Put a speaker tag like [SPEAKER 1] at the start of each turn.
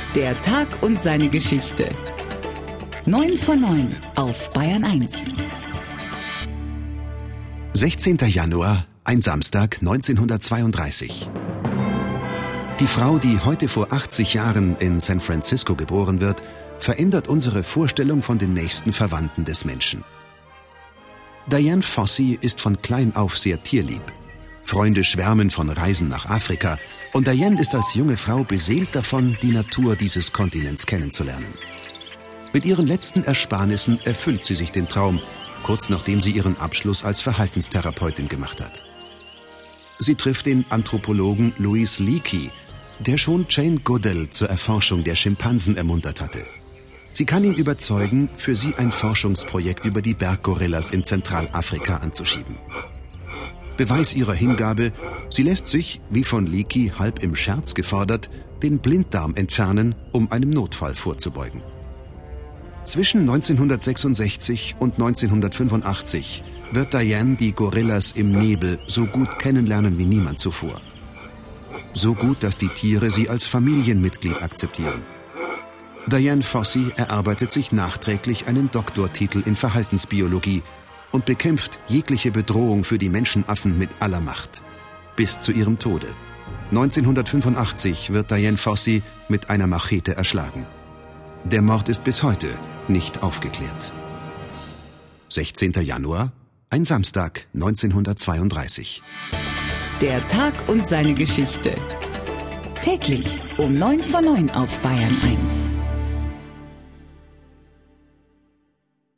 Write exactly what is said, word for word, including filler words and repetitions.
[SPEAKER 1] Der Tag und seine Geschichte. neun vor neun auf Bayern eins.
[SPEAKER 2] sechzehnter Januar, ein Samstag neunzehnhundertzweiunddreißig. Die Frau, die heute vor achtzig Jahren in San Francisco geboren wird, verändert unsere Vorstellung von den nächsten Verwandten des Menschen. Dian Fossey ist von klein auf sehr tierlieb. Freunde schwärmen von Reisen nach Afrika und Dian ist als junge Frau beseelt davon, die Natur dieses Kontinents kennenzulernen. Mit ihren letzten Ersparnissen erfüllt sie sich den Traum, kurz nachdem sie ihren Abschluss als Verhaltenstherapeutin gemacht hat. Sie trifft den Anthropologen Louis Leakey, der schon Jane Goodall zur Erforschung der Schimpansen ermuntert hatte. Sie kann ihn überzeugen, für sie ein Forschungsprojekt über die Berggorillas in Zentralafrika anzuschieben. Beweis ihrer Hingabe, sie lässt sich, wie von Leakey halb im Scherz gefordert, den Blinddarm entfernen, um einem Notfall vorzubeugen. Zwischen neunzehnhundertsechsundsechzig und neunzehnhundertfünfundachtzig wird Dian die Gorillas im Nebel so gut kennenlernen wie niemand zuvor. So gut, dass die Tiere sie als Familienmitglied akzeptieren. Dian Fossey erarbeitet sich nachträglich einen Doktortitel in Verhaltensbiologie und bekämpft jegliche Bedrohung für die Menschenaffen mit aller Macht. Bis zu ihrem Tode. neunzehnhundertfünfundachtzig wird Dian Fossey mit einer Machete erschlagen. Der Mord ist bis heute nicht aufgeklärt. sechzehnter Januar, ein Samstag neunzehnhundertzweiunddreißig.
[SPEAKER 1] Der Tag und seine Geschichte. Täglich um neun vor neun auf Bayern eins.